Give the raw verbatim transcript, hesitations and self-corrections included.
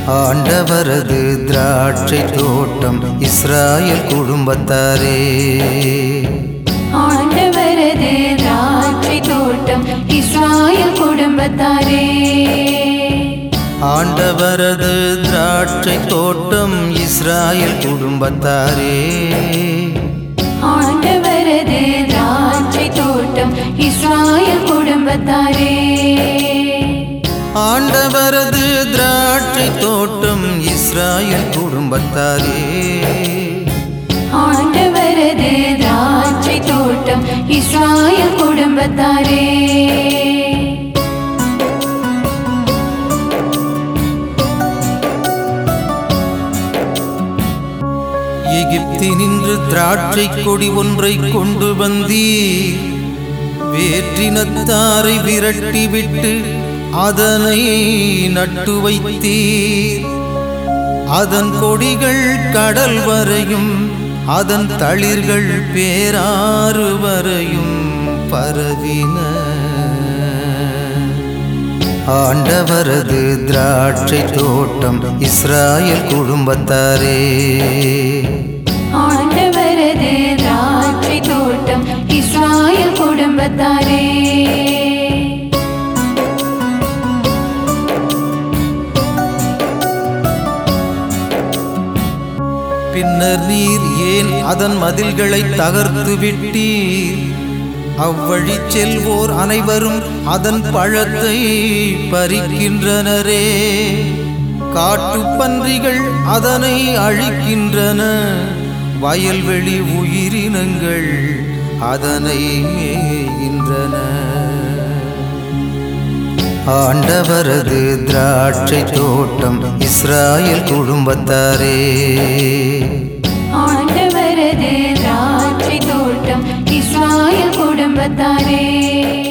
ஆண்டவரது திராட்சை தோட்டம் இஸ்ராயேல் குடும்பத்தாரே. ஆண்டவரது திராட்சை தோட்டம் இஸ்ராயேல் குடும்பத்தாரே. ஆண்டவரது திராட்சை தோட்டம் இஸ்ராயேல் குடும்பத்தாரே. ஆண்டவரது திராட்சை தோட்டம் இஸ்ராயேல் குடும்பத்தாரே. ஆண்டவரது திராட்சை தோட்டம் இஸ்ராயேல் குடும்பத்தாரே. ஆண்டவரது திராட்சை தோட்டம் இஸ்ராயேல் குடும்பத்தாரே. எகிப்தினின்று திராட்சை கொடி ஒன்றை கொண்டு வந்தீர். வேற்றினத்தாரை விரட்டிவிட்டு அதனை நட்டு வைத்தீர். அதன் கொடிகள் கடல் வரையும் அதன் தளிர்கள் பேராறு வரையும் பரவின. ஆண்டவரது திராட்சை தோட்டம் இஸ்ராயேல் குடும்பத்தாரே. ஆண்டவரது திராட்சை தோட்டம் இஸ்ராயேல் குடும்பத்தாரே. பின்னர் நீர் ஏன் அதன் மதில்களை தகர்த்து விட்டீர்? அவ்வழி செல்வோர் அனைவரும் அதன் பழத்தை பறிக்கின்றனரே. காட்டுப் பன்றிகள் அதனை அழிக்கின்றன. வயல்வெளி உயிரினங்கள் அதனை மேய்கின்றன. ஆண்டவரது திராட்சை தோட்டம் இஸ்ராயேல் குடும்பத்தாரே. ஆண்டவரது திராட்சை தோட்டம் இஸ்ராயேல் குடும்பத்தாரே.